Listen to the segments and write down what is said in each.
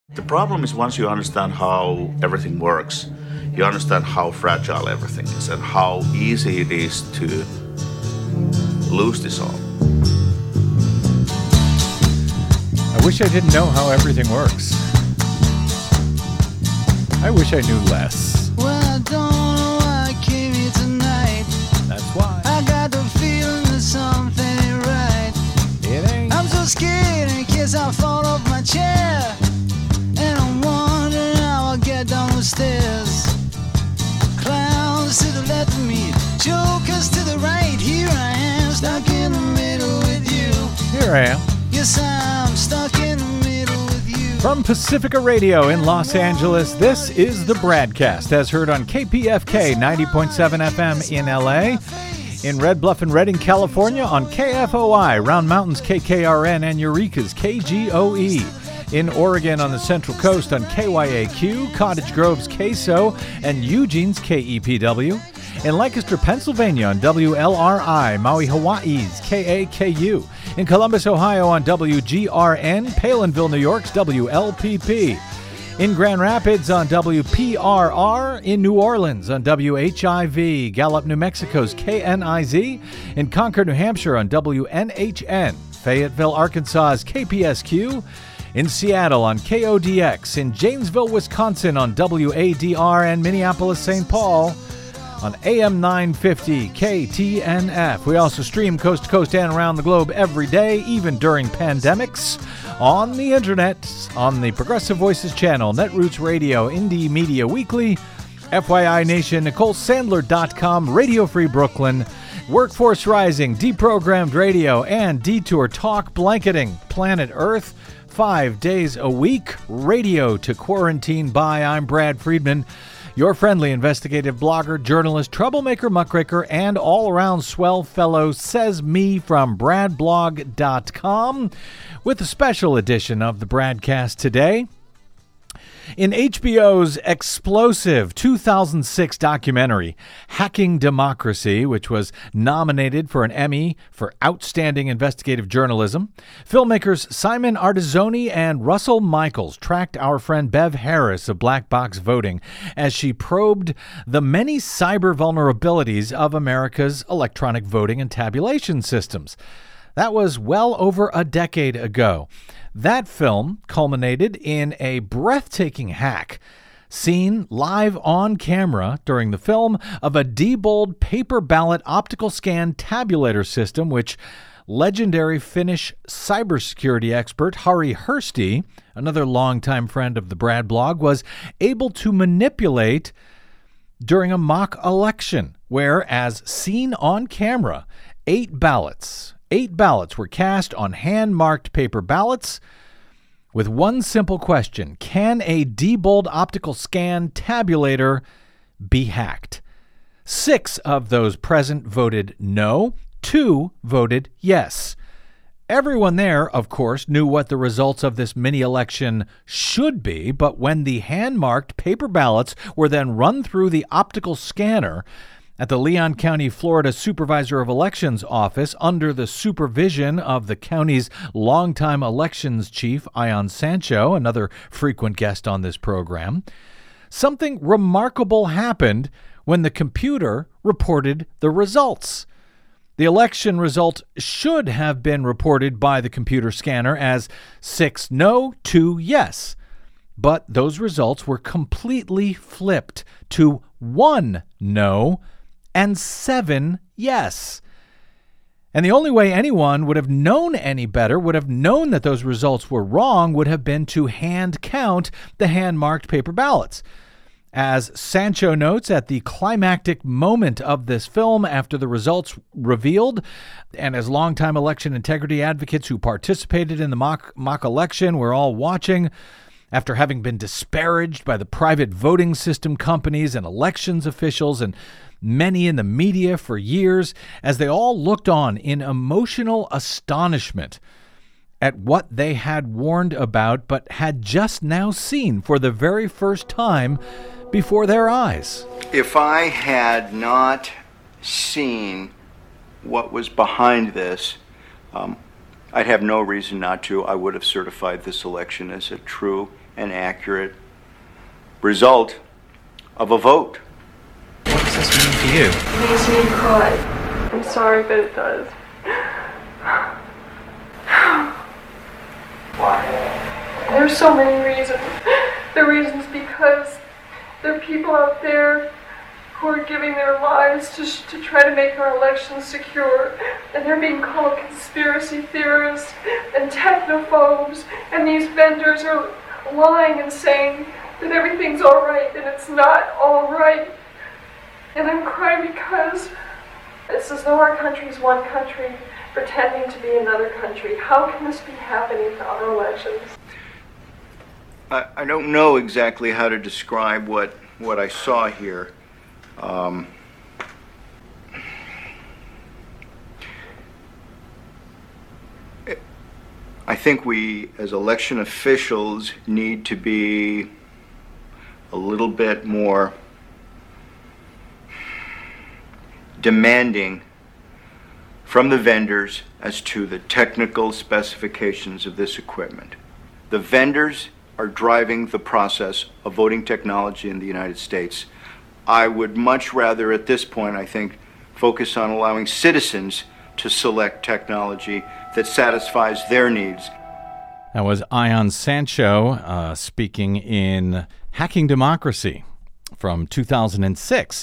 The problem is once you understand how everything works, you understand how fragile everything is and how easy it is to lose this all. I wish I didn't know how everything works. I wish I knew less. Well, I don't know why I came here tonight. That's why. I got the feeling that something ain't right. It ain't. I'm so scared in case I fall off my chair. And I'm wondering how I'll get down the stairs. Clowns to the left of me, jokers to the right. Here I am, stuck in the middle with you. Here I am. Yes, I'm stuck in the middle with you. From Pacifica Radio in Los Angeles, this is the Bradcast, as heard on KPFK 90.7 FM in LA, in Red Bluff and Redding, California, on KFOI, Round Mountains KKRN, and Eureka's KGOE. In Oregon on the Central Coast on KYAQ, Cottage Grove's KSO, and Eugene's KEPW. In Lancaster, Pennsylvania on WLRI, Maui, Hawaii's KAKU. In Columbus, Ohio on WGRN, Palinville, New York's WLPP. In Grand Rapids on WPRR, in New Orleans on WHIV, Gallup, New Mexico's KNIZ, in Concord, New Hampshire on WNHN, Fayetteville, Arkansas's KPSQ, in Seattle on KODX, in Janesville, Wisconsin on WADR, and Minneapolis, St. Paul on AM 950 KTNF. We also stream coast to coast and around the globe every day, even during pandemics, on the internet, on the Progressive Voices channel, Netroots Radio, Indie Media Weekly, FYI Nation, NicoleSandler.com, Radio Free Brooklyn, Workforce Rising, Deprogrammed Radio, and Detour Talk Blanketing Planet Earth 5 days a week. Radio to quarantine by. I'm Brad Friedman, your friendly investigative blogger, journalist, troublemaker, muckraker, and all-around swell fellow, says me from bradblog.com, with a special edition of the Bradcast today. In HBO's explosive 2006 documentary, Hacking Democracy, which was nominated for an Emmy for Outstanding Investigative Journalism, filmmakers Simon Artizzoni and Russell Michaels tracked our friend Bev Harris of Black Box Voting as she probed the many cyber vulnerabilities of America's electronic voting and tabulation systems. That was well over a decade ago. That film culminated in a breathtaking hack seen live on camera during the film of a Diebold paper ballot optical scan tabulator system, which legendary Finnish cybersecurity expert Harri Hursti, another longtime friend of the Brad blog, was able to manipulate during a mock election, where, as seen on camera, 8 ballots were cast on hand-marked paper ballots with one simple question: can a Diebold optical scan tabulator be hacked? 6 of those present voted no, 2 voted yes. Everyone there, of course, knew what the results of this mini-election should be, but when the hand-marked paper ballots were then run through the optical scanner at the Leon County, Florida Supervisor of Elections office under the supervision of the county's longtime elections chief, Ion Sancho, another frequent guest on this program, something remarkable happened when the computer reported the results. The election result should have been reported by the computer scanner as 6 no, 2 yes. But those results were completely flipped to 1 no, and 7 yes. And the only way anyone would have known any better, would have known that those results were wrong, would have been to hand count the hand-marked paper ballots. As Sancho notes, at the climactic moment of this film, after the results revealed, and as longtime election integrity advocates who participated in the mock election were all watching, after having been disparaged by the private voting system companies and elections officials and many in the media for years, as they all looked on in emotional astonishment at what they had warned about but had just now seen for the very first time before their eyes. If I had not seen what was behind this, I'd have no reason not to. I would have certified this election as a true and accurate result of a vote. What does this mean to you? It makes me cry. I'm sorry, but it does. Why? There's so many reasons. The reason's because there are people out there who are giving their lives to try to make our elections secure, and they're being called conspiracy theorists and technophobes, and these vendors are lying and saying that everything's all right, and it's not all right. And I'm crying because it's as though our country's one country pretending to be another country. How can this be happening to our elections? I don't know exactly how to describe what I saw here. I think we, as election officials, need to be a little bit more demanding from the vendors as to the technical specifications of this equipment. The vendors are driving the process of voting technology in the United States. I would much rather, at this point, I think, focus on allowing citizens to select technology that satisfies their needs. That was Ion Sancho speaking in Hacking Democracy from 2006.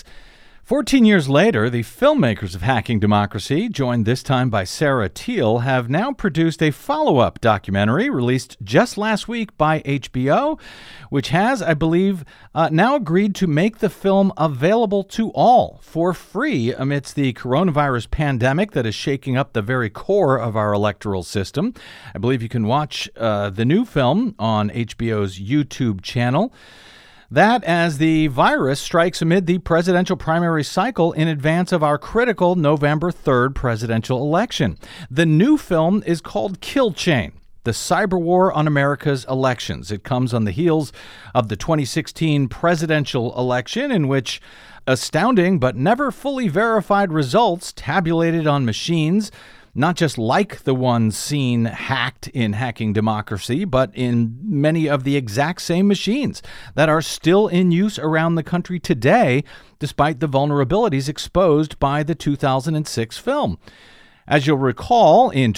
14 years later, the filmmakers of Hacking Democracy, joined this time by Sarah Teal, have now produced a follow-up documentary released just last week by HBO, which has, I believe, now agreed to make the film available to all for free amidst the coronavirus pandemic that is shaking up the very core of our electoral system. I believe you can watch the new film on HBO's YouTube channel. That as the virus strikes amid the presidential primary cycle in advance of our critical November 3rd presidential election. The new film is called Kill Chain: The Cyber War on America's Elections. It comes on the heels of the 2016 presidential election, in which astounding but never fully verified results tabulated on machines, not just like the ones seen hacked in Hacking Democracy, but in many of the exact same machines that are still in use around the country today, despite the vulnerabilities exposed by the 2006 film. As you'll recall, in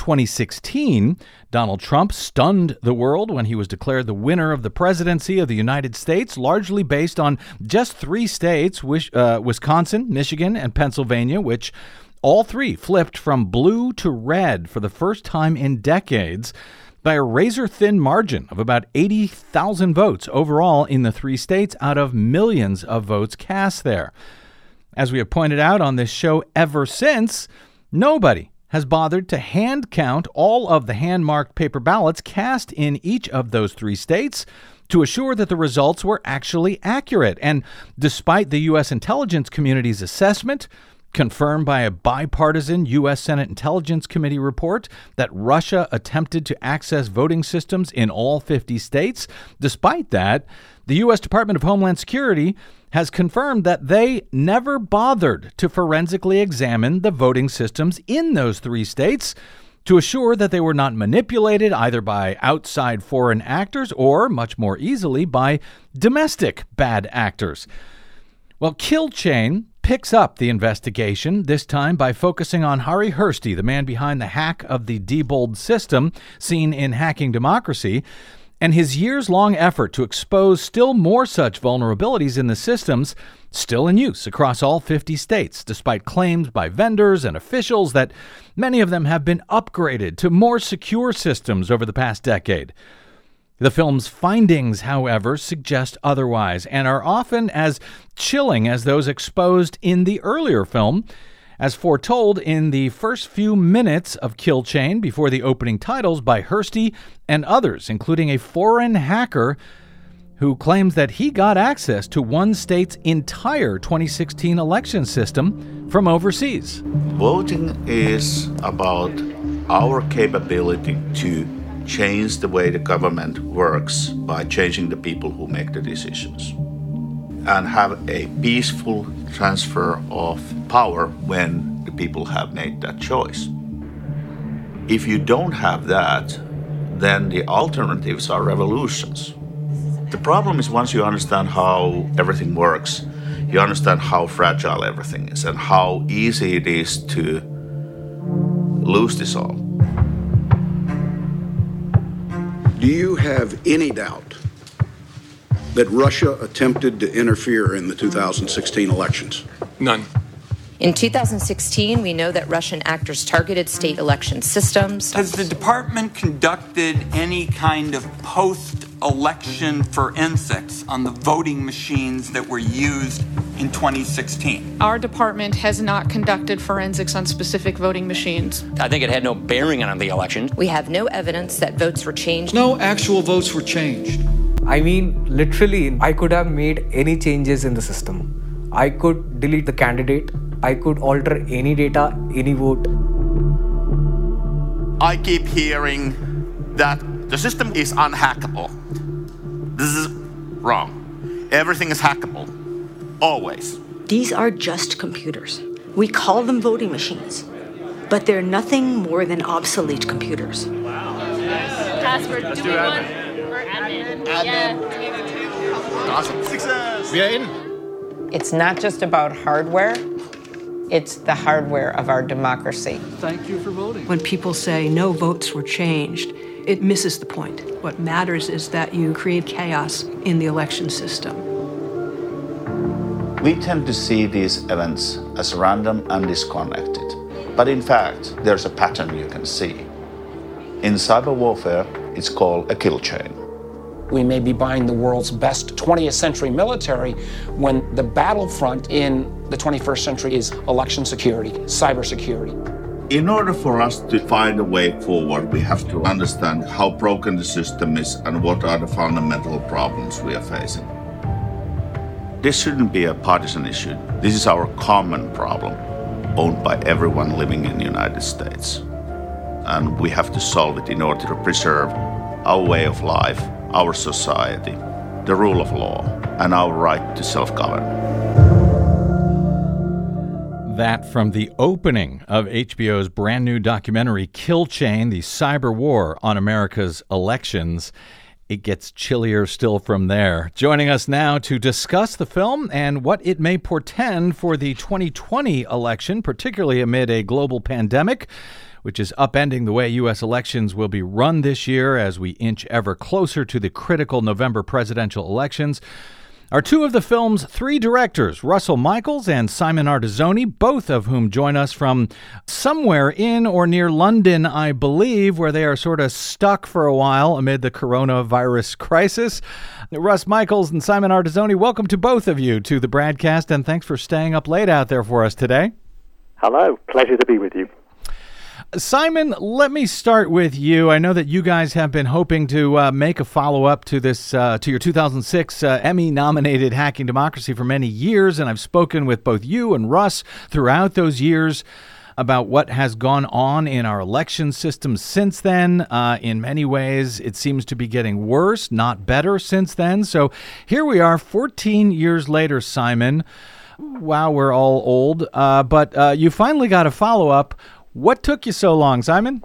2016, Donald Trump stunned the world when he was declared the winner of the presidency of the United States, largely based on just 3 states, Wisconsin, Michigan, and Pennsylvania, which all 3 flipped from blue to red for the first time in decades by a razor-thin margin of about 80,000 votes overall in the 3 states out of millions of votes cast there. As we have pointed out on this show ever since, nobody has bothered to hand count all of the hand-marked paper ballots cast in each of those 3 states to assure that the results were actually accurate. And despite the U.S. intelligence community's assessment, confirmed by a bipartisan U.S. Senate Intelligence Committee report, that Russia attempted to access voting systems in all 50 states. Despite that, the U.S. Department of Homeland Security has confirmed that they never bothered to forensically examine the voting systems in those 3 states to assure that they were not manipulated either by outside foreign actors or, much more easily, by domestic bad actors. Well, Kill Chain picks up the investigation, this time by focusing on Harry Hursti, the man behind the hack of the Diebold system seen in Hacking Democracy, and his years-long effort to expose still more such vulnerabilities in the systems still in use across all 50 states, despite claims by vendors and officials that many of them have been upgraded to more secure systems over the past decade. The film's findings, however, suggest otherwise and are often as chilling as those exposed in the earlier film. As foretold in the first few minutes of Kill Chain before the opening titles by Hursti and others, including a foreign hacker who claims that he got access to one state's entire 2016 election system from overseas. Voting is about our capability to change the way the government works by changing the people who make the decisions and have a peaceful transfer of power when the people have made that choice. If you don't have that, then the alternatives are revolutions. The problem is once you understand how everything works, you understand how fragile everything is and how easy it is to lose this all. Do you have any doubt that Russia attempted to interfere in the 2016 elections? None. In 2016, we know that Russian actors targeted state election systems. Has the department conducted any kind of post-election forensics on the voting machines that were used in 2016? Our department has not conducted forensics on specific voting machines. I think it had no bearing on the election. We have no evidence that votes were changed. No actual votes were changed. I mean, literally, I could have made any changes in the system. I could delete the candidate. I could alter any data, any vote. I keep hearing that the system is unhackable. This is wrong. Everything is hackable. Always. These are just computers. We call them voting machines, but they're nothing more than obsolete computers. Wow. Password, do we want for admin? Yeah. Awesome. Success. We are in. It's not just about hardware. It's the hardware of our democracy. Thank you for voting. When people say no votes were changed, it misses the point. What matters is that you create chaos in the election system. We tend to see these events as random and disconnected. But in fact, there's a pattern you can see. In cyber warfare, it's called a kill chain. We may be buying the world's best 20th century military when the battlefront in the 21st century is election security, cyber security. In order for us to find a way forward, we have to understand how broken the system is and what are the fundamental problems we are facing. This shouldn't be a partisan issue. This is our common problem, owned by everyone living in the United States. And we have to solve it in order to preserve our way of life, our society, the rule of law, and our right to self-govern. That from the opening of HBO's brand new documentary, Kill Chain, the cyber war on America's elections. It gets chillier still from there. Joining us now to discuss the film and what it may portend for the 2020 election, particularly amid a global pandemic, which is upending the way U.S. elections will be run this year as we inch ever closer to the critical November presidential elections, are two of the film's three directors, Russell Michaels and Simon Artizoni, both of whom join us from somewhere in or near London, I believe, where they are sort of stuck for a while amid the coronavirus crisis. Russ Michaels and Simon Artizoni, welcome to both of you to the Bradcast, and thanks for staying up late out there for us today. Hello. Pleasure to be with you. Simon, let me start with you. I know that you guys have been hoping to make a follow-up to this, to your 2006 Emmy-nominated Hacking Democracy for many years, and I've spoken with both you and Russ throughout those years about what has gone on in our election system since then. In many ways, it seems to be getting worse, not better since then. So here we are, 14 years later, Simon. Wow, we're all old. But you finally got a follow-up. What took you so long, Simon?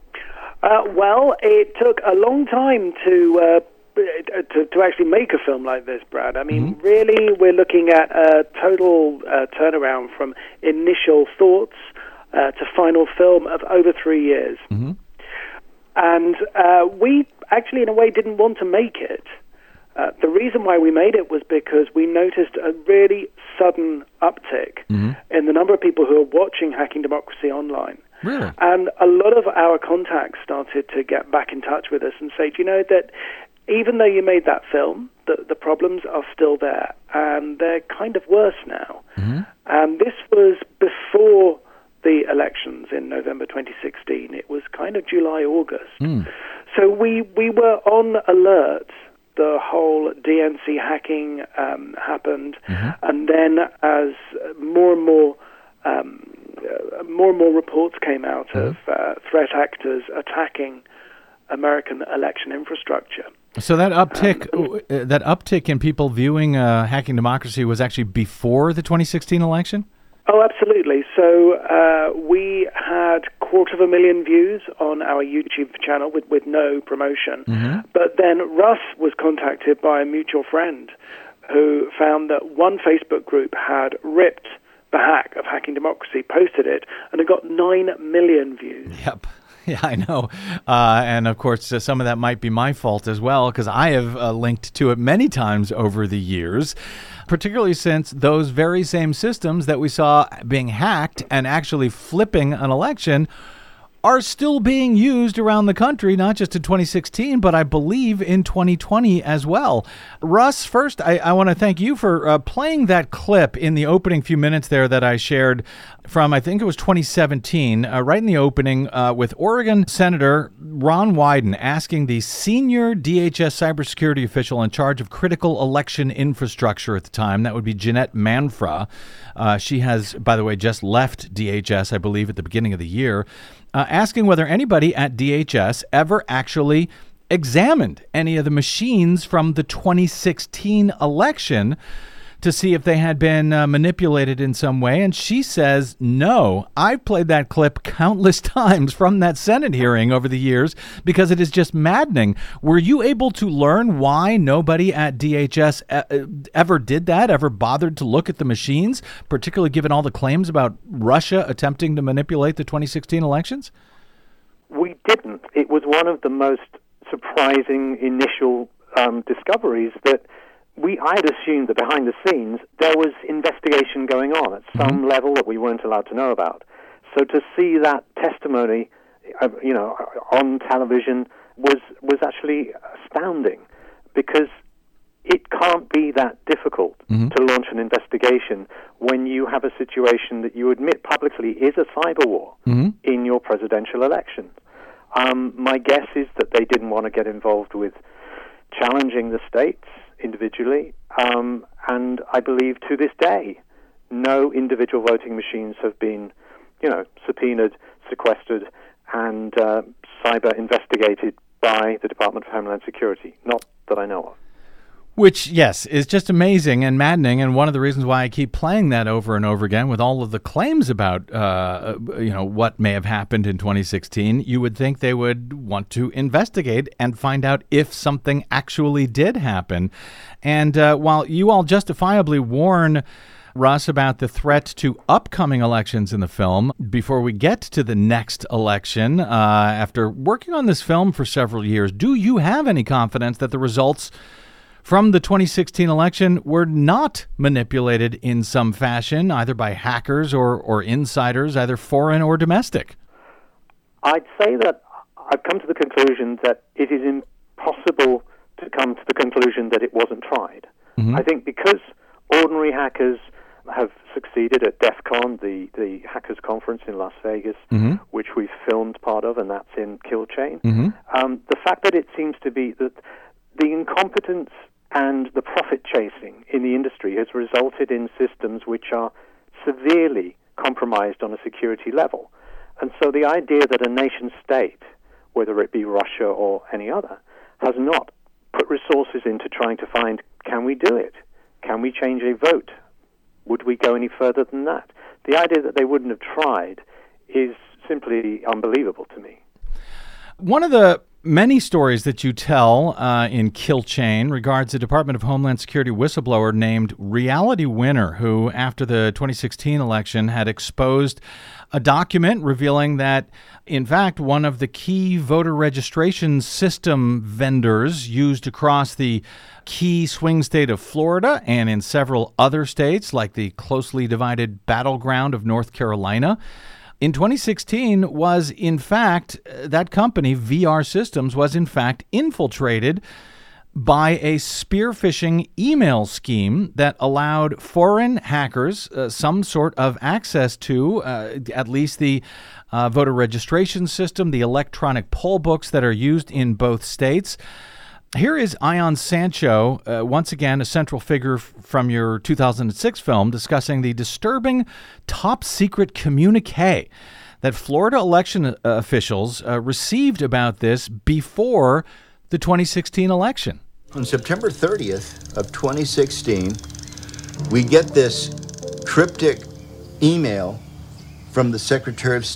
Well, it took a long time to actually make a film like this, Brad. I mean, really, we're looking at a total turnaround from initial thoughts to final film of over 3 years. And we actually, in a way, didn't want to make it. The reason why we made it was because we noticed a really sudden uptick in the number of people who are watching Hacking Democracy online. Really? And a lot of our contacts started to get back in touch with us and say, do you know that even though you made that film, the problems are still there, and they're kind of worse now. And this was before the elections in November 2016. It was kind of July, August. So we were on alert. The whole DNC hacking happened, and then as more and more reports came out of threat actors attacking American election infrastructure. So that uptick in people viewing Hacking Democracy was actually before the 2016 election? Oh, absolutely. So we had 250,000 views on our YouTube channel with no promotion. But then Russ was contacted by a mutual friend who found that one Facebook group had ripped the hack of Hacking Democracy, posted it, and it got 9 million views. Yep. Yeah, I know. And of course, some of that might be my fault as well, because I have linked to it many times over the years, particularly since those very same systems that we saw being hacked and actually flipping an election are still being used around the country, not just in 2016, but I believe in 2020 as well. Russ, first, I want to thank you for playing that clip in the opening few minutes there that I shared from, I think it was 2017, right in the opening with Oregon Senator Ron Wyden asking the senior DHS cybersecurity official in charge of critical election infrastructure at the time, that would be Jeanette Manfra. She has, by the way, just left DHS, I believe, at the beginning of the year, asking whether anybody at DHS ever actually examined any of the machines from the 2016 election to see if they had been manipulated in some way. And she says, no. I've played that clip countless times from that Senate hearing over the years because it is just maddening. Were you able to learn why nobody at DHS ever did that, ever bothered to look at the machines, particularly given all the claims about Russia attempting to manipulate the 2016 elections? We didn't. It was one of the most surprising initial discoveries that I had assumed that behind the scenes there was investigation going on at some level that we weren't allowed to know about. So to see that testimony, on television was actually astounding, because it can't be that difficult to launch an investigation when you have a situation that you admit publicly is a cyber war in your presidential election. My guess is that they didn't want to get involved with challenging the states individually, and I believe to this day no individual voting machines have been, subpoenaed, sequestered, and cyber investigated by the Department of Homeland Security. Not that I know of. Which, yes, is just amazing and maddening, and one of the reasons why I keep playing that over and over again with all of the claims about, what may have happened in 2016. You would think they would want to investigate and find out if something actually did happen. And while you all justifiably warn Russ about the threat to upcoming elections in the film, before we get to the next election, after working on this film for several years, do you have any confidence that the results from the 2016 election were not manipulated in some fashion, either by hackers or insiders, either foreign or domestic? I'd say that I've come to the conclusion that it is impossible to come to the conclusion that it wasn't tried. I think because ordinary hackers have succeeded at DEF CON, the hackers conference in Las Vegas, which we've filmed part of, and that's in Kill Chain. The fact that it seems to be that the incompetence and the profit chasing in the industry has resulted in systems which are severely compromised on a security level. And so the idea that a nation state, whether it be Russia or any other, has not put resources into trying to find, can we do it? Can we change a vote? Would we go any further than that? The idea that they wouldn't have tried is simply unbelievable to me. One of the many stories that you tell in Kill Chain regards a Department of Homeland Security whistleblower named Reality Winner, who, after the 2016 election, had exposed a document revealing that, in fact, one of the key voter registration system vendors used across the key swing state of Florida and in several other states, like the closely divided battleground of North Carolina, in 2016 was, in fact, that company, VR Systems, was, in fact, infiltrated by a spear-phishing email scheme that allowed foreign hackers some sort of access to at least the voter registration system, the electronic poll books that are used in both states. Here is Ion Sancho, once again, a central figure from your 2006 film, discussing the disturbing top-secret communique that Florida election officials received about this before the 2016 election. On September 30th of 2016, we get this cryptic email from the Secretary of State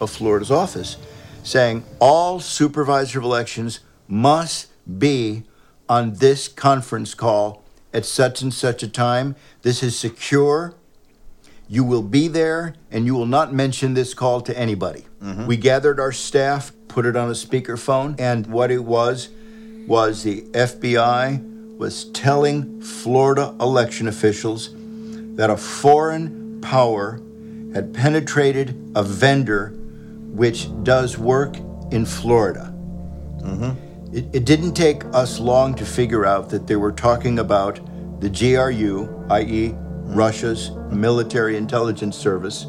of Florida's office saying all supervisor of elections must be on this conference call at such and such a time. This is secure. You will be there, and you will not mention this call to anybody. Mm-hmm. We gathered our staff, put it on a speakerphone, and what it was the FBI was telling Florida election officials that a foreign power had penetrated a vendor which does work in Florida. Mm-hmm. It didn't take us long to figure out that they were talking about the GRU, i.e., Russia's military intelligence service.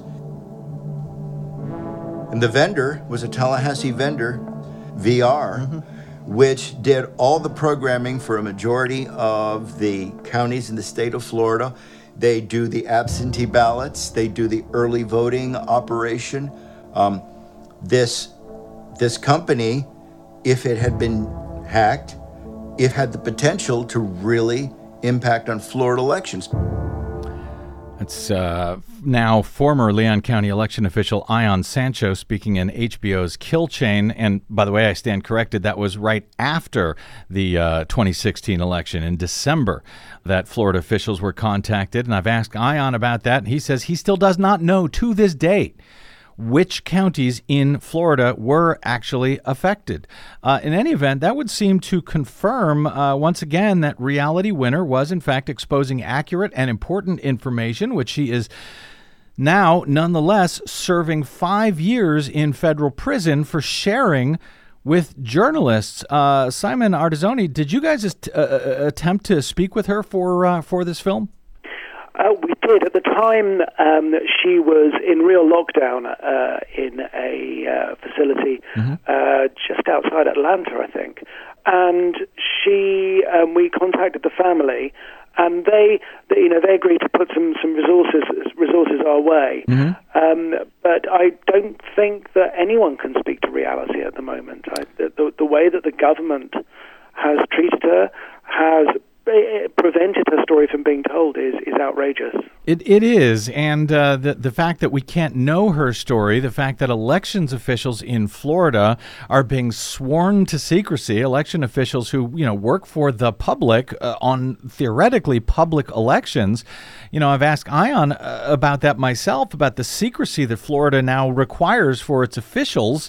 And the vendor was a Tallahassee vendor, VR, mm-hmm. which did all the programming for a majority of the counties in the state of Florida. They do the absentee ballots. They do the early voting operation. This company, if it had been hacked, it had the potential to really impact on Florida elections. That's now former Leon County election official Ion Sancho speaking in HBO's Kill Chain. And by the way, I stand corrected. That was right after the 2016 election in December that Florida officials were contacted. And I've asked Ion about that. And he says he still does not know to this date which counties in Florida were actually affected. In any event, that would seem to confirm once again that Reality Winner was in fact exposing accurate and important information, which she is now nonetheless serving 5 years in federal prison for sharing with journalists. Simon Artizzoni, did you guys attempt to speak with her for this film? We did. At the time, she was in real lockdown in a facility just outside Atlanta, I think. And we contacted the family, and they agreed to put some resources our way. Mm-hmm. But I don't think that anyone can speak to reality at the moment. The way that the government has treated her has prevented her story from being told is outrageous. It is, and the fact that we can't know her story, the fact that elections officials in Florida are being sworn to secrecy, election officials who work for the public on theoretically public elections. I've asked Ion about that myself, about the secrecy that Florida now requires for its officials.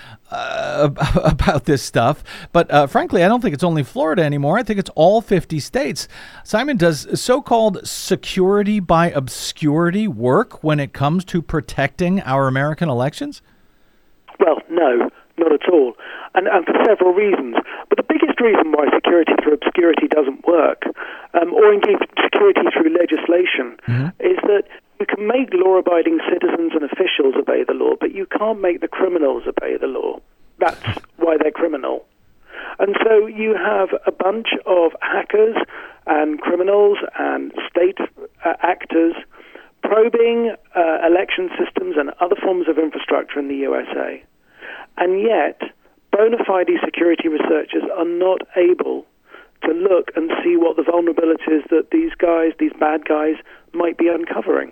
About this stuff. But frankly, I don't think it's only Florida anymore. I think it's all 50 states. Simon, does so-called security by obscurity work when it comes to protecting our American elections? Well, no, not at all. And for several reasons. But the biggest reason why security through obscurity doesn't work, or indeed security through legislation, is that you can make law-abiding citizens and officials obey the law, but you can't make the criminals obey the law. That's why they're criminal. And so you have a bunch of hackers and criminals and state actors probing election systems and other forms of infrastructure in the USA. And yet, bona fide security researchers are not able to look and see what the vulnerabilities that these bad guys, might be uncovering.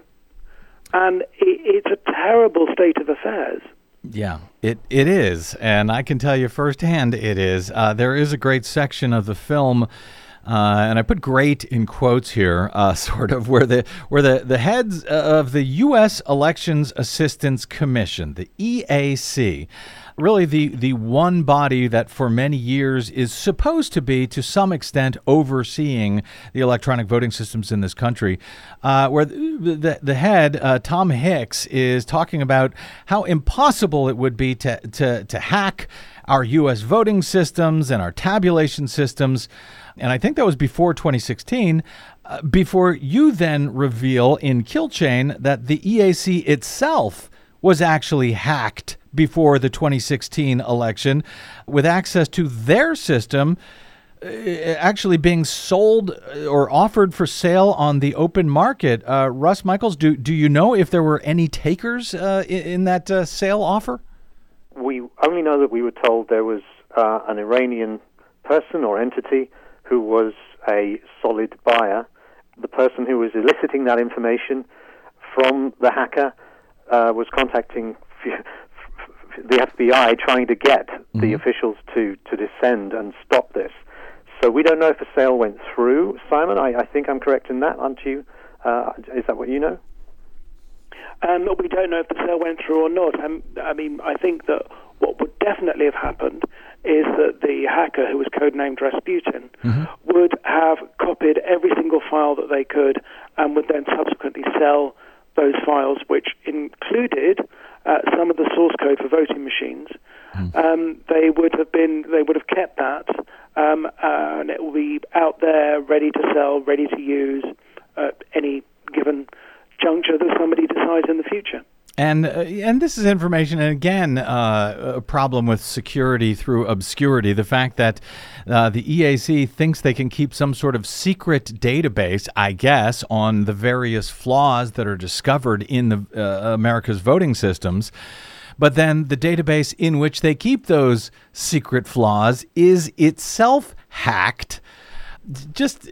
And it's a terrible state of affairs. Yeah, it is. And I can tell you firsthand it is. There is a great section of the film, and I put great in quotes here, sort of, where the heads of the U.S. Elections Assistance Commission, the EAC, really the one body that for many years is supposed to be, to some extent, overseeing the electronic voting systems in this country, where the head, Tom Hicks, is talking about how impossible it would be to hack our U.S. voting systems and our tabulation systems. And I think that was before 2016, before you then reveal in Kill Chain that the EAC itself was actually hacked before the 2016 election, with access to their system actually being sold or offered for sale on the open market. Russ Michaels, do you know if there were any takers in that sale offer? We only know that we were told there was an Iranian person or entity who was a solid buyer. The person who was eliciting that information from the hacker was contacting the FBI trying to get the officials to descend and stop this. So we don't know if the sale went through. Simon, I think I'm correct in that, aren't you? Is that what you know? We don't know if the sale went through or not. I think that what would definitely have happened is that the hacker, who was codenamed Rasputin, would have copied every single file that they could and would then subsequently sell those files, which included some of the source code for voting machines. They would have kept that, and it will be out there, ready to sell, ready to use at any given juncture that somebody decides in the future. And this is information, and again, a problem with security through obscurity. The fact that the EAC thinks they can keep some sort of secret database, I guess, on the various flaws that are discovered in the America's voting systems. But then the database in which they keep those secret flaws is itself hacked. Just,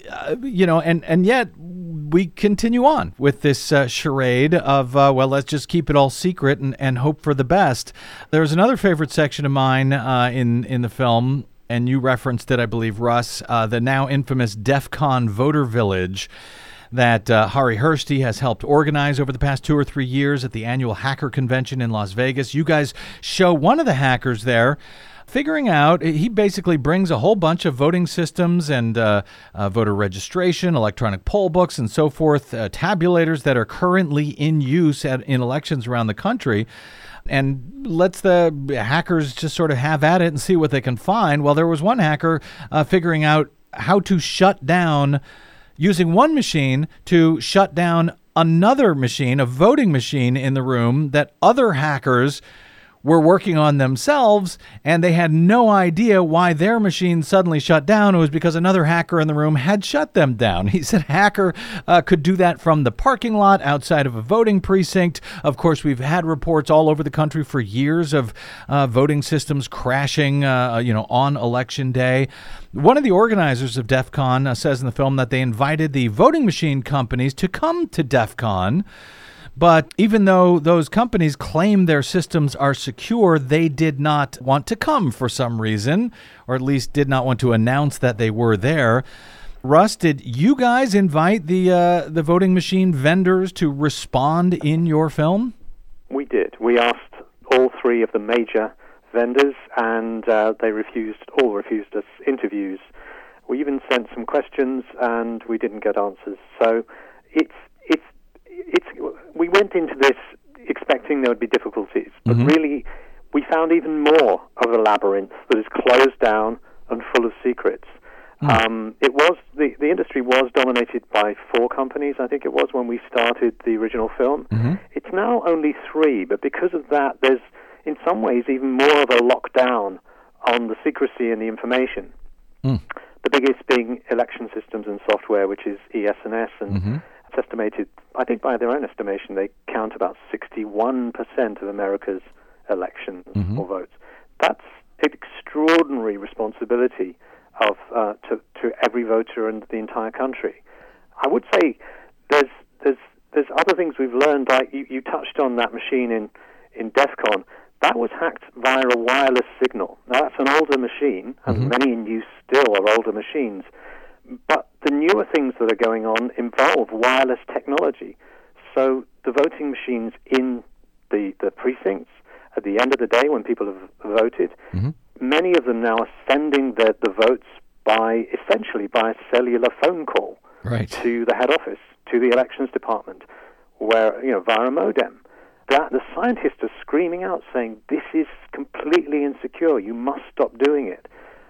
and yet we continue on with this charade of, let's just keep it all secret and hope for the best. There's another favorite section of mine in the film, and you referenced it, I believe, Russ, the now infamous DEF CON voter village that Hari Hursti has helped organize over the past 2 or 3 years at the annual hacker convention in Las Vegas. You guys show one of the hackers there figuring out, he basically brings a whole bunch of voting systems and voter registration, electronic poll books, and so forth, tabulators that are currently in use in elections around the country, and lets the hackers just sort of have at it and see what they can find. Well, there was one hacker figuring out how to shut down, using one machine to shut down another machine, a voting machine in the room that other hackers were working on themselves, and they had no idea why their machine suddenly shut down. It was because another hacker in the room had shut them down. He said a hacker could do that from the parking lot outside of a voting precinct. Of course, we've had reports all over the country for years of voting systems crashing, on Election Day. One of the organizers of DEF CON says in the film that they invited the voting machine companies to come to DEF CON. But even though those companies claim their systems are secure, they did not want to come for some reason, or at least did not want to announce that they were there. Russ, did you guys invite the voting machine vendors to respond in your film? We did. We asked all 3 of the major vendors, and they all refused us interviews. We even sent some questions, and we didn't get answers. So we went into this expecting there would be difficulties, but really we found even more of a labyrinth that is closed down and full of secrets. It was the industry was dominated by 4 companies. I think it was when we started the original film. It's now only 3, but because of that, there's in some ways even more of a lockdown on the secrecy and the information. The biggest being election systems and software, which is ES&S, and it's estimated, I think by their own estimation, they count about 61% of America's elections or votes. That's an extraordinary responsibility of to every voter and the entire country. I would say there's other things we've learned. Like you touched on that machine in DEF CON. That was hacked via a wireless signal. Now that's an older machine, and many in use still are older machines. But the newer things that are going on involve wireless technology. So the voting machines in the precincts, at the end of the day when people have voted, many of them now are sending the votes essentially by a cellular phone call to the head office, to the elections department, where via a modem. That the scientists are screaming out saying, this is completely insecure, you must stop doing it.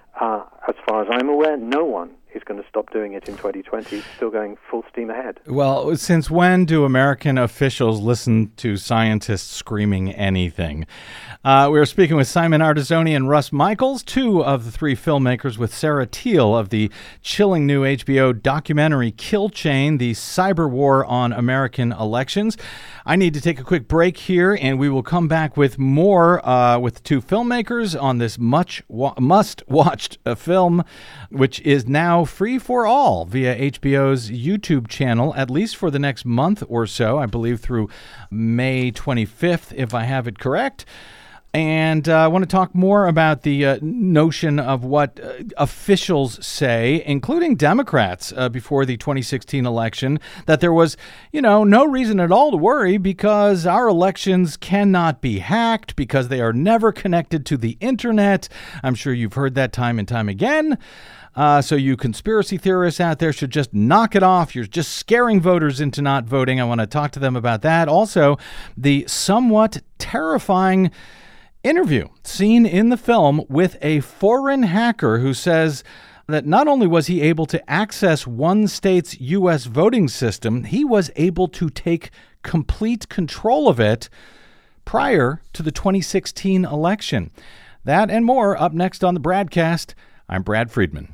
As far as I'm aware, no one is going to stop doing it in 2020. It's still going full steam ahead. Well, since when do American officials listen to scientists screaming anything? We are speaking with Simon Artesoni and Russ Michaels, 2 of the 3 filmmakers, with Sarah Teal of the chilling new HBO documentary Kill Chain, the cyber war on American elections. I need to take a quick break here, and we will come back with more with the 2 filmmakers on this must-watched film, which is now free for all via HBO's YouTube channel, at least for the next month or so, I believe through May 25th, if I have it correct. And I want to talk more about the notion of what officials say, including Democrats, before the 2016 election, that there was, no reason at all to worry because our elections cannot be hacked because they are never connected to the internet. I'm sure you've heard that time and time again. So you conspiracy theorists out there should just knock it off. You're just scaring voters into not voting. I want to talk to them about that. Also, the somewhat terrifying interview seen in the film with a foreign hacker who says that not only was he able to access one state's U.S. voting system, he was able to take complete control of it prior to the 2016 election. That and more up next on the Bradcast. I'm Brad Friedman.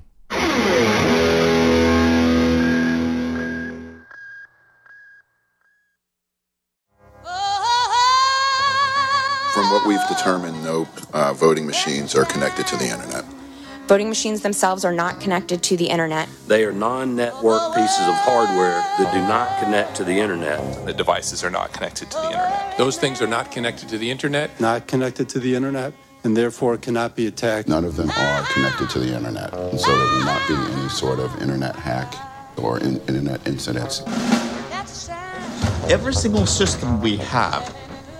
From what we've determined, no voting machines are connected to the internet. Voting machines themselves are not connected to the internet. They are non-network pieces of hardware that do not connect to the internet. The devices are not connected to the internet. Those things are not connected to the internet? Not connected to the internet, and therefore cannot be attacked. None of them are connected to the internet, and so there will not be any sort of internet hack or internet incidents. Every single system we have,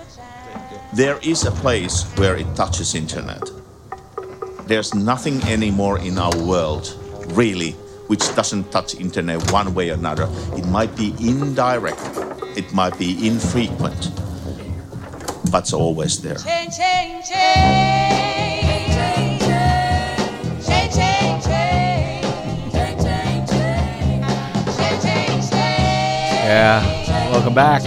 there is a place where it touches internet. There's nothing anymore in our world, really, which doesn't touch internet one way or another. It might be indirect, it might be infrequent, but it's always there. Change, change, change. Change, change, change. Change, change, change. Change, change, change. Yeah, welcome back.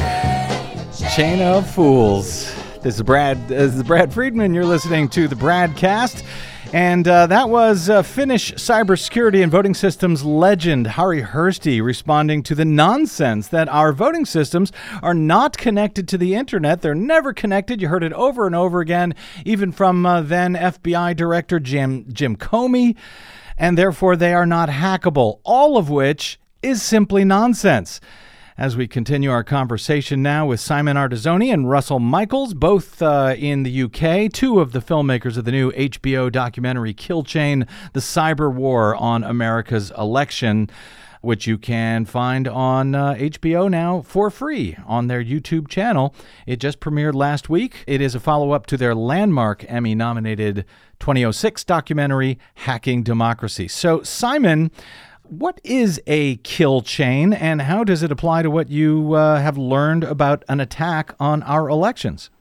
Chain of Fools. This is Brad Friedman. You're listening to the Bradcast. And that was Finnish cybersecurity and voting systems legend Harri Hursti responding to the nonsense that our voting systems are not connected to the internet. They're never connected. You heard it over and over again, even from then FBI Director Jim Comey. And therefore, they are not hackable, all of which is simply nonsense. As we continue our conversation now with Simon Artizoni and Russell Michaels, both in the UK, two of the filmmakers of the new HBO documentary Kill Chain, The Cyber War on America's Election, which you can find on HBO now for free on their YouTube channel. It just premiered last week. It is a follow-up to their landmark Emmy-nominated 2006 documentary, Hacking Democracy. So, Simon, what is a kill chain, and how does it apply to what you have learned about an attack on our elections?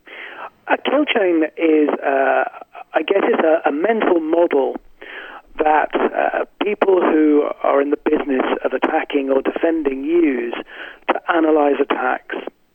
A kill chain is, I guess, it's a mental model that people who are in the business of attacking or defending use to analyze attacks.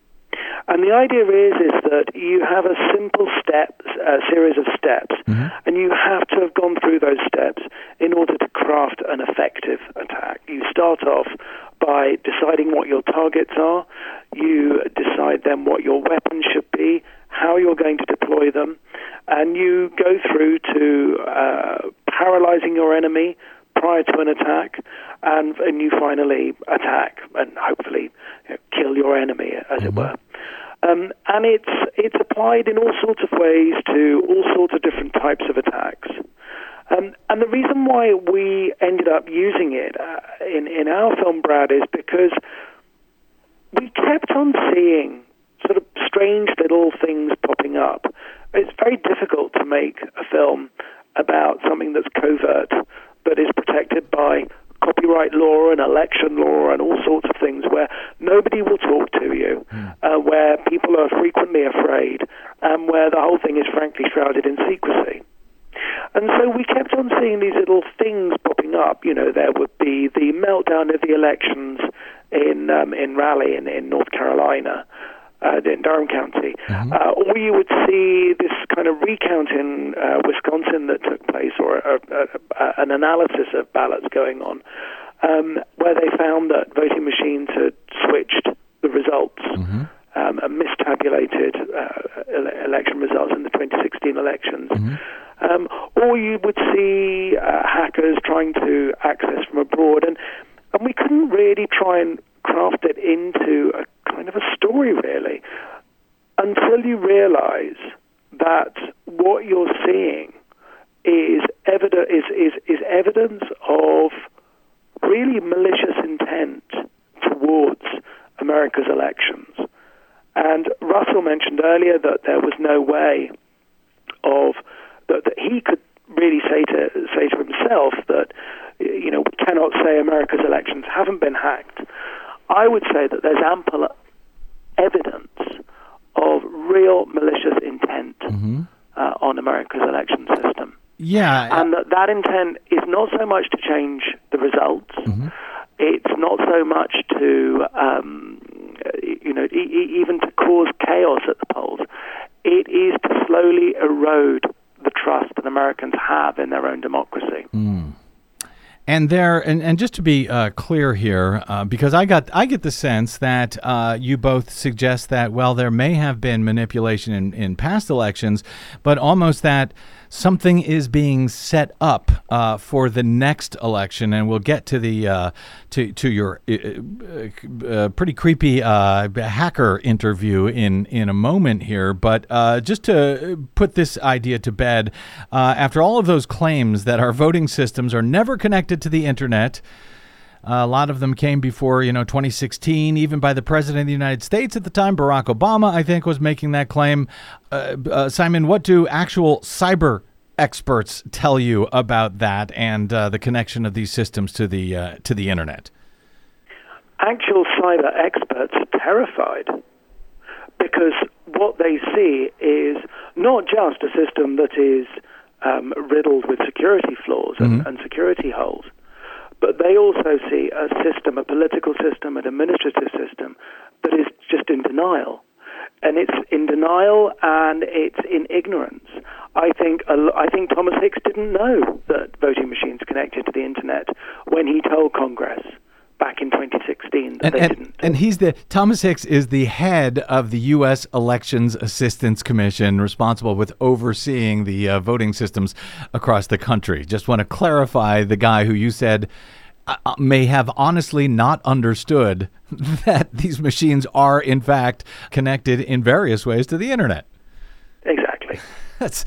And the idea is that you have a simple series of steps, and you have to have gone through those steps in order to craft an effective attack. You start off by deciding what your targets are, you decide then what your weapons should be, how you're going to deploy them, and you go through to paralyzing your enemy prior to an attack, and you finally attack and hopefully kill your enemy, as it were. And it's applied in all sorts of ways to all sorts of different types of attacks. And the reason why we ended up using it in our film, Brad, is because we kept on seeing sort of strange little things popping up. It's very difficult to make a film about something that's covert, but is protected by copyright law and election law and all sorts of things where nobody will talk to you, where people are frequently afraid, and where the whole thing is frankly shrouded in secrecy. And so we kept on seeing these little things popping up. You know, there would be the meltdown of the elections in Raleigh in North Carolina, in Durham County. Or you would see this kind of recount in Wisconsin that took place, or an analysis of ballots going on, where they found that voting machines had switched the results and mistabulated election results in the 2016 elections. Or you would see hackers trying to access from abroad, and we couldn't really try and craft it into a kind of a story, really, until you realize that what you're seeing is evidence of really malicious intent towards America's elections. And Russell mentioned earlier that there was no way of that he could really say to himself that, you know, we cannot say America's elections haven't been hacked. I would say that there's ample evidence of real malicious intent on America's election system. Yeah. And that intent is not so much to change the results. It's not so much to, even to cause chaos at the polls. It is to slowly erode the trust that Americans have in their own democracy. And just to be clear here, because I get the sense that you both suggest that, well, there may have been manipulation in past elections, but almost that something is being set up for the next election, and we'll get to the to your pretty creepy hacker interview in a moment here. But just to put this idea to bed, after all of those claims that our voting systems are never connected to the internet. A lot of them came before, 2016, even by the President of the United States at the time. Barack Obama, I think, was making that claim. Simon, what do actual cyber experts tell you about that and the connection of these systems to the internet? Actual cyber experts are terrified because what they see is not just a system that is riddled with security flaws and security holes, but they also see a system, a political system, an administrative system that is just in denial. And it's in denial and it's in ignorance. I think Thomas Hicks didn't know that voting machines connected to the internet when he told Congress back in 2016 that they didn't. And Thomas Hicks is the head of the U.S. Elections Assistance Commission, responsible with overseeing the voting systems across the country. Just want to clarify, the guy who you said may have honestly not understood that these machines are, in fact, connected in various ways to the internet. Exactly. That's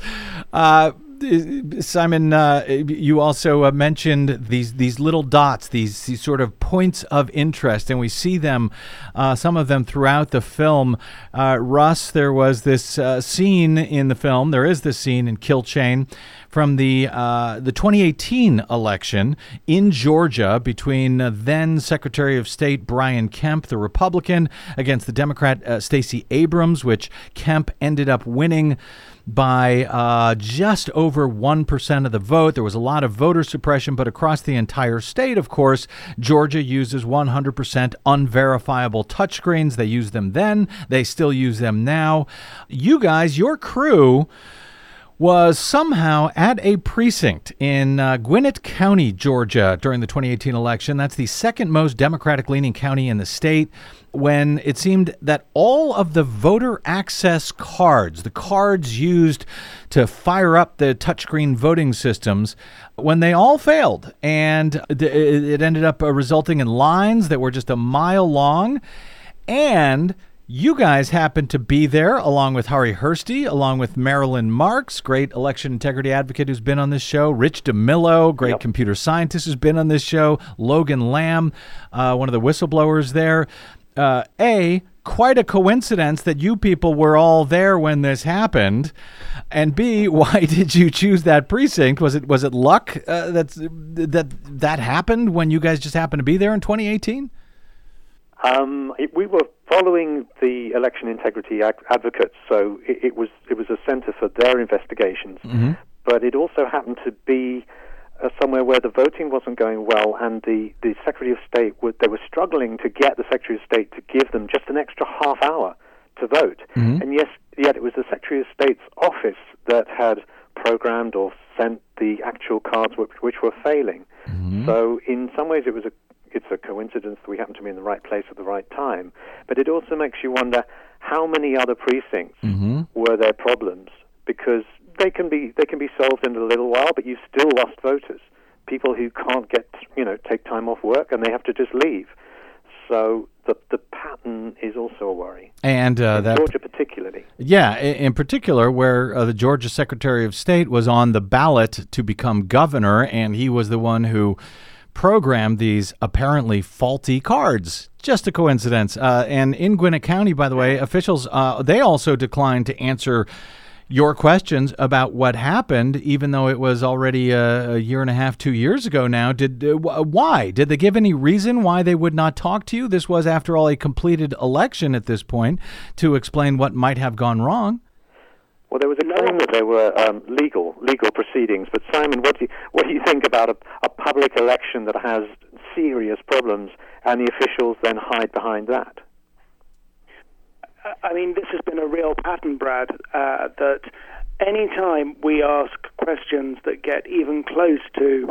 Simon, you also mentioned these little dots, these sort of points of interest, and we see them, some of them throughout the film. Russ, there was this scene in the film. There is this scene in Kill Chain from the 2018 election in Georgia between then Secretary of State Brian Kemp, the Republican, against the Democrat Stacey Abrams, which Kemp ended up winning by just over 1% of the vote. There was a lot of voter suppression, but across the entire state, of course, Georgia uses 100% unverifiable touchscreens. They used them then. They still use them now. You guys, your crew was somehow at a precinct in Gwinnett County, Georgia, during the 2018 election. That's the second most Democratic-leaning county in the state, when it seemed that all of the voter access cards, the cards used to fire up the touchscreen voting systems, when they all failed. And it ended up resulting in lines that were just a mile long. And you guys happened to be there, along with Hari Hursty, along with Marilyn Marks, great election integrity advocate who's been on this show, Rich DeMillo, great computer scientist who's been on this show, Logan Lamb, one of the whistleblowers there. Quite a coincidence that you people were all there when this happened. And B, why did you choose that precinct? Was it luck that happened when you guys just happened to be there in 2018? We were following the election integrity advocates, so it was a center for their investigations. But it also happened to be somewhere where the voting wasn't going well, and the Secretary of State they were struggling to get the Secretary of State to give them just an extra half hour to vote. And yet it was the Secretary of State's office that had programmed or sent the actual cards which were failing. So in some ways it's a coincidence that we happen to be in the right place at the right time, but it also makes you wonder how many other precincts were there problems, because they can be solved in a little while, but you've still lost voters, people who can't take time off work and they have to just leave. So the pattern is also a worry. And that Georgia particularly. Yeah, in particular, where the Georgia Secretary of State was on the ballot to become governor, and he was the one who programmed these apparently faulty cards. Just a coincidence. And in Gwinnett County, by the way, officials, they also declined to answer your questions about what happened, even though it was already a year and a half, 2 years ago now. Why? Did they give any reason why they would not talk to you? This was, after all, a completed election at this point, to explain what might have gone wrong. Well, there was a claim that there were legal proceedings. But Simon, what do you think about a public election that has serious problems and the officials then hide behind that? I mean, this has been a real pattern, Brad, that any time we ask questions that get even close to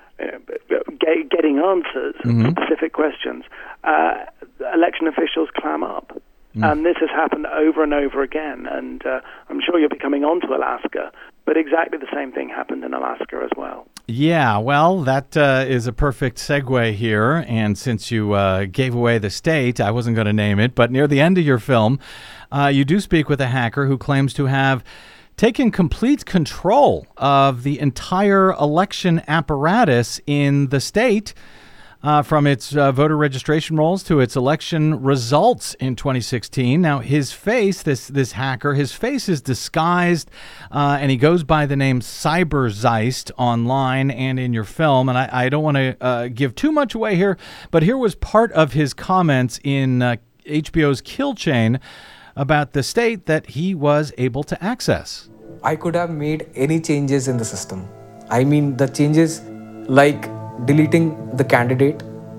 getting answers, specific questions, election officials clam up. And this has happened over and over again. And I'm sure you'll be coming on to Alaska, but exactly the same thing happened in Alaska as well. Yeah, well, that is a perfect segue here. And since you gave away the state, I wasn't going to name it, but near the end of your film, you do speak with a hacker who claims to have taken complete control of the entire election apparatus in the state, from its voter registration rolls to its election results in 2016. Now, his face, this hacker, his face is disguised, and he goes by the name Cyberzeist online and in your film. And I don't want to give too much away here, but here was part of his comments in HBO's Kill Chain about the state that he was able to access. I could have made any changes in the system. I mean, the changes like deleting the candidate.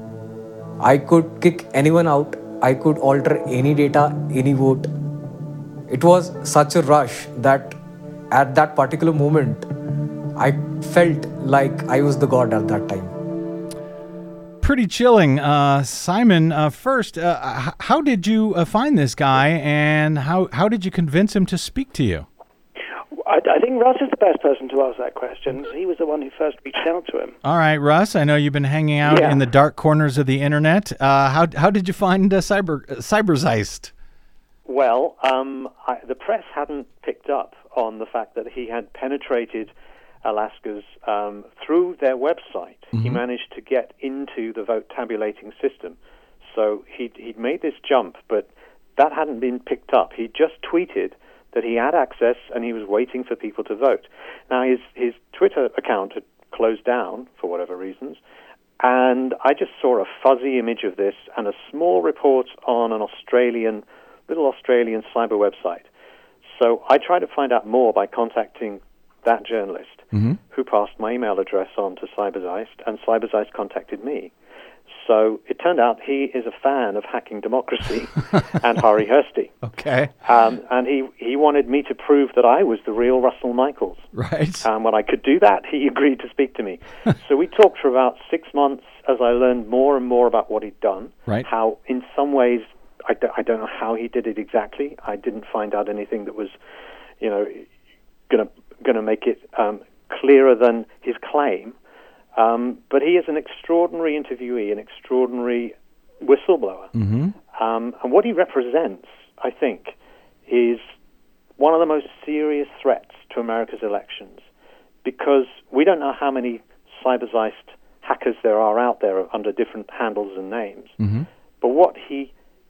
I could kick anyone out. I could alter any data, any vote. It was such a rush that at that particular moment, I felt like I was the god at that time. Pretty chilling. Simon, first, how did you find this guy, and how did you convince him to speak to you? I think Russ is the best person to ask that question. He was the one who first reached out to him. All right, Russ, I know you've been hanging out in the dark corners of the internet. How did you find Cyberzeist? Well, the press hadn't picked up on the fact that he had penetrated Alaska's through their website. He managed to get into the vote tabulating system. So he'd made this jump, but that hadn't been picked up. He just tweeted that he had access and he was waiting for people to vote. Now, his Twitter account had closed down for whatever reasons, and I just saw a fuzzy image of this and a small report on an little Australian cyber website. So I tried to find out more by contacting that journalist, who passed my email address on to Cyberzeist, and Cyberzeist contacted me. So it turned out he is a fan of Hacking Democracy and Hari Hursty. Okay. And he wanted me to prove that I was the real Russell Michaels. Right. When I could do that, he agreed to speak to me. So we talked for about 6 months as I learned more and more about what he'd done. Right. How, in some ways, I don't know how he did it exactly. I didn't find out anything that was, going to make it clearer than his claim. But he is an extraordinary interviewee, an extraordinary whistleblower. And what he represents, I think, is one of the most serious threats to America's elections, because we don't know how many Cyberzeist hackers there are out there under different handles and names. But what he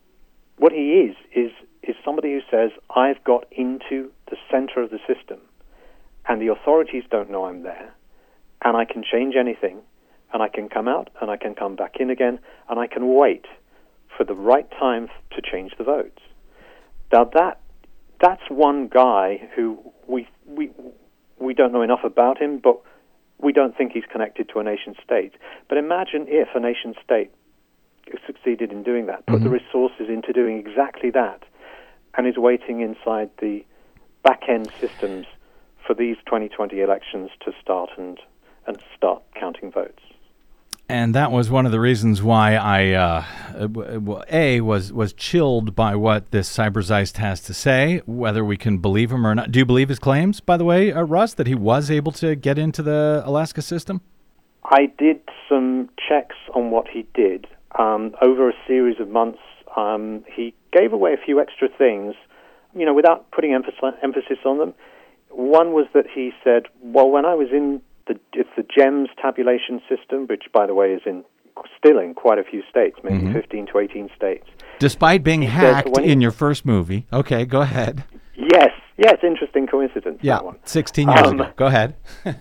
is somebody who says, I've got into the center of the system, and the authorities don't know I'm there, and I can change anything, and I can come out, and I can come back in again, and I can wait for the right time to change the votes. Now that's one guy who we don't know enough about him, but we don't think he's connected to a nation state. But imagine if a nation state succeeded in doing that, put the resources into doing exactly that, and is waiting inside the back-end systems for these 2020 elections to start and start counting votes. And that was one of the reasons why I was chilled by what this Cyberzeist has to say, whether we can believe him or not. Do you believe his claims, by the way, Russ, that he was able to get into the Alaska system? I did some checks on what he did. over a series of months, he gave away a few extra things, without putting emphasis on them. One was that he said, well, when I was in it's the GEMS tabulation system, which, by the way, is still in quite a few states, maybe 15 to 18 states. Despite being hacked in your first movie. Okay, go ahead. Yes, interesting coincidence, yeah, that one. 16 years ago. Go ahead.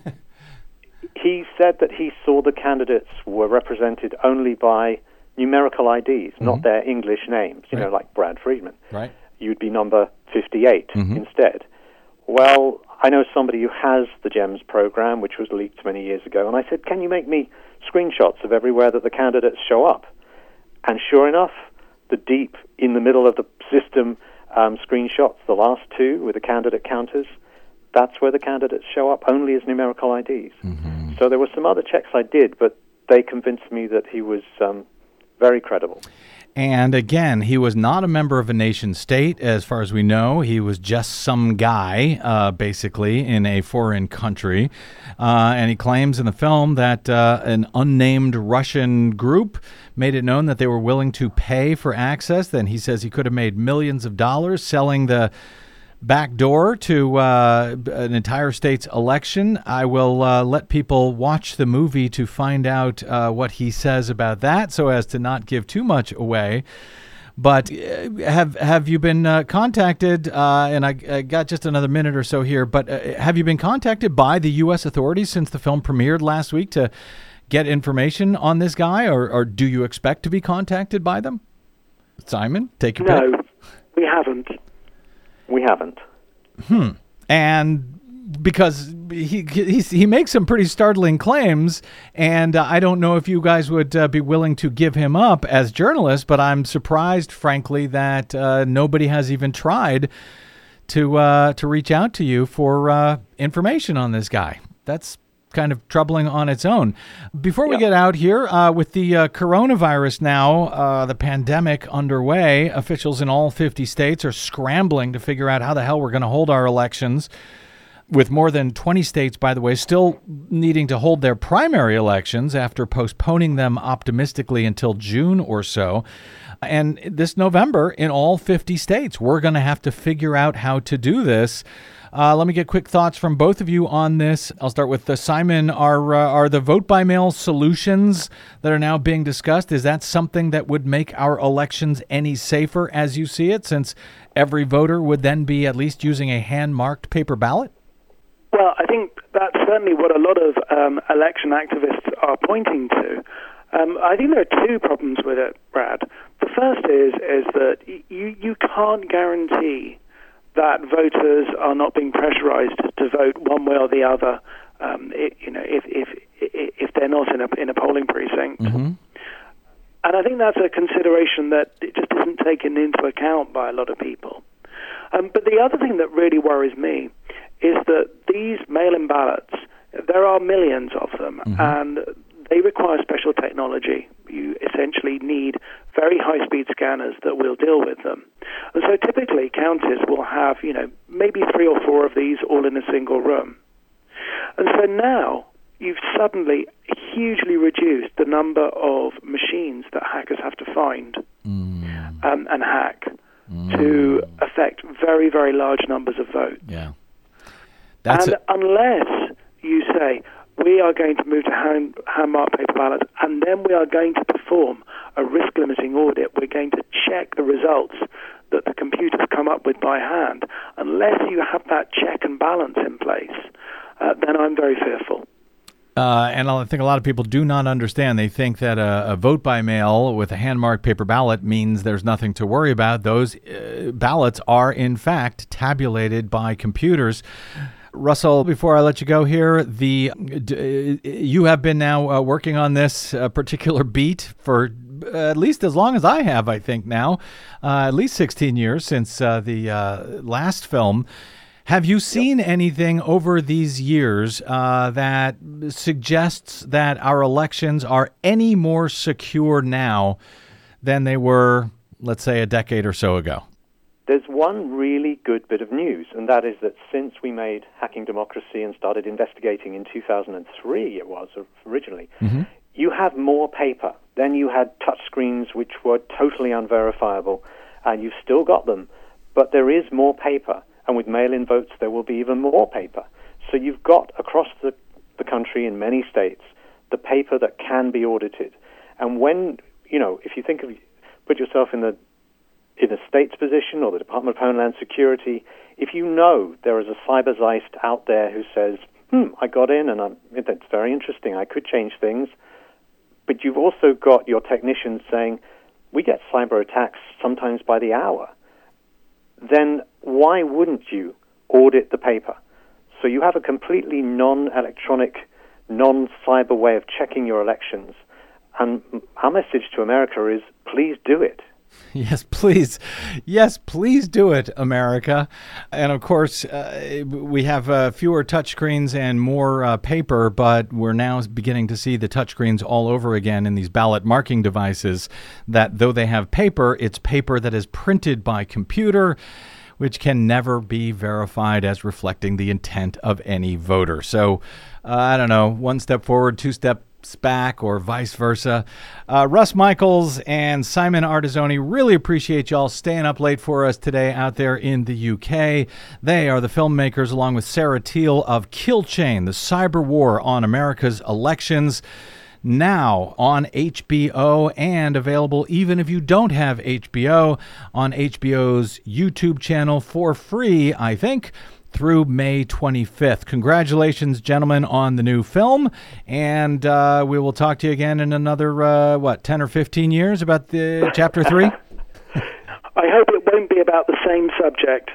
He said that he saw the candidates were represented only by numerical IDs, not their English names, like Brad Friedman. Right. You'd be number 58 instead. Well, I know somebody who has the GEMS program, which was leaked many years ago, and I said, can you make me screenshots of everywhere that the candidates show up? And sure enough, the deep in the middle of the system screenshots, the last two with the candidate counters, that's where the candidates show up only as numerical IDs. So there were some other checks I did, but they convinced me that he was very credible. And again, he was not a member of a nation state, as far as we know. He was just some guy, basically, in a foreign country. And he claims in the film that an unnamed Russian group made it known that they were willing to pay for access. Then he says he could have made millions of dollars selling the back door to an entire state's election. I will let people watch the movie to find out what he says about that, so as to not give too much away. But have you been contacted, and I got just another minute or so here, but have you been contacted by the U.S. authorities since the film premiered last week to get information on this guy, or do you expect to be contacted by them? Simon, take your pick. No, we haven't. We haven't. And because he makes some pretty startling claims, and I don't know if you guys would be willing to give him up as journalists, but I'm surprised, frankly, that nobody has even tried to reach out to you for information on this guy. That's kind of troubling on its own. Before we get out here, with the coronavirus now, the pandemic underway, officials in all 50 states are scrambling to figure out how the hell we're going to hold our elections, with more than 20 states, by the way, still needing to hold their primary elections after postponing them optimistically until June or so. And this November, in all 50 states, we're going to have to figure out how to do this. Let me get quick thoughts from both of you on this. I'll start with Simon. Are the vote-by-mail solutions that are now being discussed, is that something that would make our elections any safer as you see it, since every voter would then be at least using a hand-marked paper ballot? Well, I think that's certainly what a lot of election activists are pointing to. I think there are two problems with it, Brad. The first is that you can't guarantee that voters are not being pressurized to vote one way or the other, if they're not in a polling precinct. And I think that's a consideration that it just isn't taken into account by a lot of people. But the other thing that really worries me is that these mail-in ballots, there are millions of them, and they require special technology. You essentially need very high-speed scanners that will deal with them. And so typically counties will have, maybe 3 or 4 of these all in a single room. And so now you've suddenly hugely reduced the number of machines that hackers have to find and hack to affect very, very large numbers of votes. Yeah. Unless you say, we are going to move to hand-marked paper ballots, and then we are going to perform a risk-limiting audit. We're going to check the results that the computers come up with by hand. Unless you have that check and balance in place, then I'm very fearful. And I think a lot of people do not understand. They think that a vote by mail with a hand-marked paper ballot means there's nothing to worry about. Those ballots are, in fact, tabulated by computers. Russell, before I let you go here, you have been now working on this particular beat for at least as long as I have, I think now, at least 16 years since the last film. Have you seen anything over these years that suggests that our elections are any more secure now than they were, let's say, a decade or so ago? There's one really good bit of news, and that is that since we made Hacking Democracy and started investigating in 2003, it was originally, you have more paper. Then you had touchscreens which were totally unverifiable, and you've still got them, but there is more paper. And with mail-in votes, there will be even more paper. So you've got across the country in many states the paper that can be audited. And when, if you put yourself in a state's position or the Department of Homeland Security, if you know there is a cyberzeist out there who says, I got in and that's very interesting, I could change things, but you've also got your technicians saying, we get cyber attacks sometimes by the hour, then why wouldn't you audit the paper? So you have a completely non-electronic, non-cyber way of checking your elections. And our message to America is, please do it. Yes, please. Yes, please do it, America. And of course, we have fewer touchscreens and more paper, but we're now beginning to see the touchscreens all over again in these ballot marking devices that though they have paper, it's paper that is printed by computer, which can never be verified as reflecting the intent of any voter. So, I don't know, one step forward, two steps back, or vice versa. Russ Michaels and Simon Artisoni, really appreciate y'all staying up late for us today out there in the UK. They are the filmmakers, along with Sarah Teal, of Kill Chain, the cyber war on America's elections. Now on HBO and available even if you don't have HBO on HBO's YouTube channel for free, I think, through May 25th. Congratulations, gentlemen, on the new film. And we will talk to you again in another, 10 or 15 years about the Chapter 3? I hope it won't be about the same subject.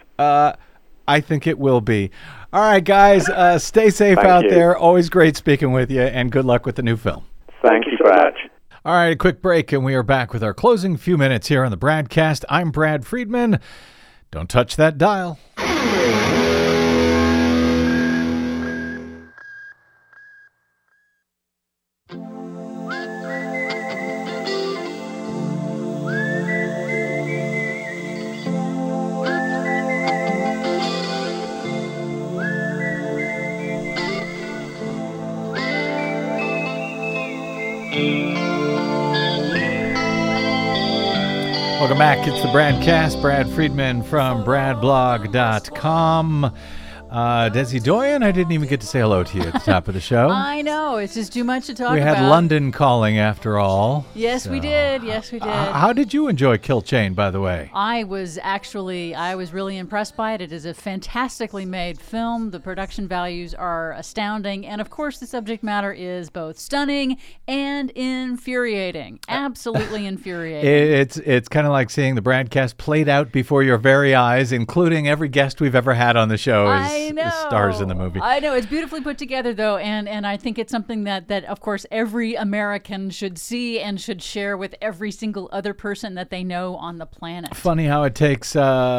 I think it will be. All right, guys, stay safe out there. Always great speaking with you, and good luck with the new film. Thank you, Brad. All right, a quick break, and we are back with our closing few minutes here on the Bradcast. I'm Brad Friedman. Don't touch that dial. Welcome back. It's the Bradcast. Brad Friedman from bradblog.com. Desi Doyen, I didn't even get to say hello to you at the top of the show. I know. It's just too much to talk about. We had London calling after all. Yes, we did. Yes, we did. How did you enjoy Kill Chain, by the way? I was really impressed by it. It is a fantastically made film. The production values are astounding. And of course, the subject matter is both stunning and infuriating. Absolutely infuriating. It's kind of like seeing the Bradcast played out before your very eyes, including every guest we've ever had on the show is stars in the movie. I know. It's beautifully put together, though, and I think it's something that, of course, every American should see and should share with every single other person that they know on the planet. Funny how it takes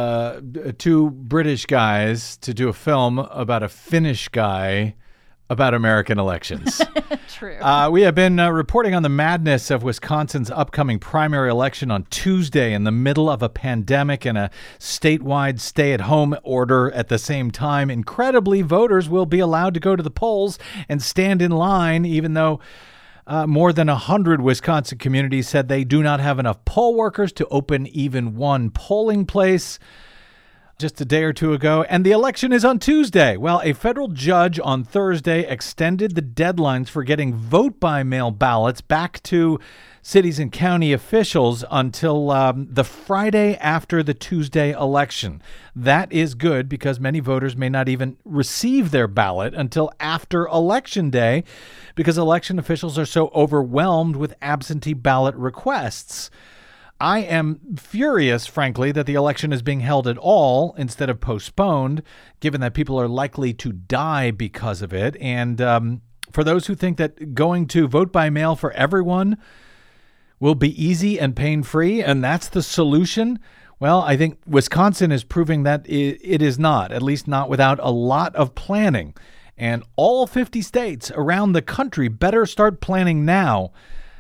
two British guys to do a film about a Finnish guy about American elections. True. We have been reporting on the madness of Wisconsin's upcoming primary election on Tuesday in the middle of a pandemic and a statewide stay-at-home order at the same time. Incredibly, voters will be allowed to go to the polls and stand in line, even though more than 100 Wisconsin communities said they do not have enough poll workers to open even one polling place. Just a day or two ago, and the election is on Tuesday. Well, a federal judge on Thursday extended the deadlines for getting vote-by-mail ballots back to cities and county officials until the Friday after the Tuesday election. That is good because many voters may not even receive their ballot until after Election Day because election officials are so overwhelmed with absentee ballot requests. I am furious, frankly, that the election is being held at all instead of postponed, given that people are likely to die because of it. And for those who think that going to vote by mail for everyone will be easy and pain-free, and that's the solution, well, I think Wisconsin is proving that it is not, at least not without a lot of planning. And all 50 states around the country better start planning now.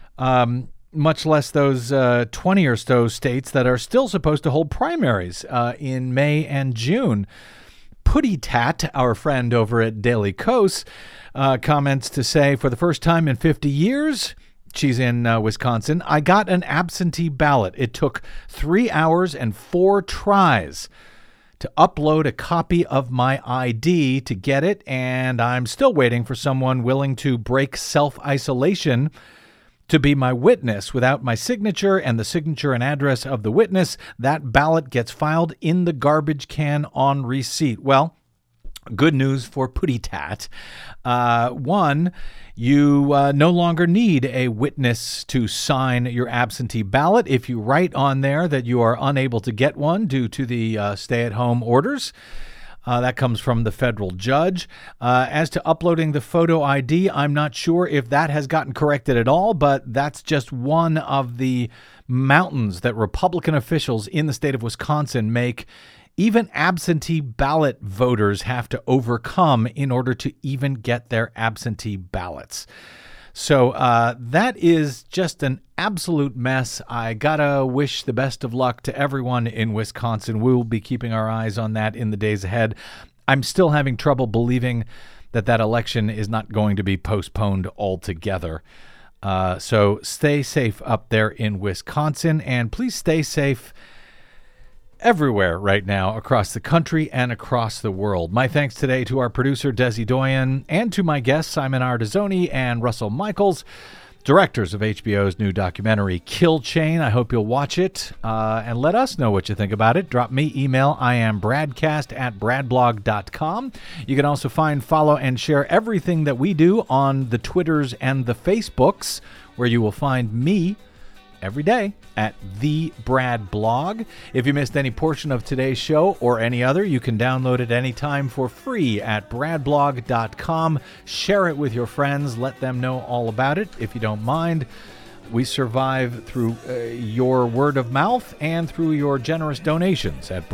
Much less those 20 or so states that are still supposed to hold primaries in May and June. Putty Tat, our friend over at Daily Kos, comments to say, for the first time in 50 years, She's in Wisconsin. I got an absentee ballot. It took 3 hours and 4 tries to upload a copy of my ID to get it, and I'm still waiting for someone willing to break self-isolation to be my witness. Without my signature and the signature and address of the witness, that ballot gets filed in the garbage can on receipt. Well, good news for Putty Tat. One, you no longer need a witness to sign your absentee ballot if you write on there that you are unable to get one due to the stay-at-home orders. That comes from the federal judge. As to uploading the photo ID, I'm not sure if that has gotten corrected at all, but that's just one of the mountains that Republican officials in the state of Wisconsin make even absentee ballot voters have to overcome in order to even get their absentee ballots. So that is just an absolute mess. I gotta wish the best of luck to everyone in Wisconsin. We will be keeping our eyes on that in the days ahead. I'm still having trouble believing that election is not going to be postponed altogether. So stay safe up there in Wisconsin, and please stay safe everywhere right now across the country and across the world. My thanks today to our producer, Desi Doyen, and to my guests, Simon Ardizzoni and Russell Michaels, directors of HBO's new documentary, Kill Chain. I hope you'll watch it and let us know what you think about it. Drop me email. I am bradcast@bradblog.com. You can also find, follow, and share everything that we do on the Twitters and the Facebooks, where you will find me every day at The Brad Blog. If you missed any portion of today's show or any other, you can download it anytime for free at bradblog.com. Share it with your friends. Let them know all about it if you don't mind. We survive through your word of mouth and through your generous donations at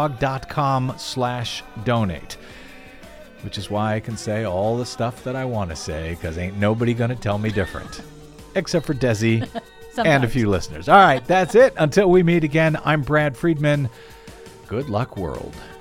bradblog.com/donate. Which is why I can say all the stuff that I want to say, because ain't nobody going to tell me different. Except for Desi. And a few listeners. All right, that's it. Until we meet again, I'm Brad Friedman. Good luck, world.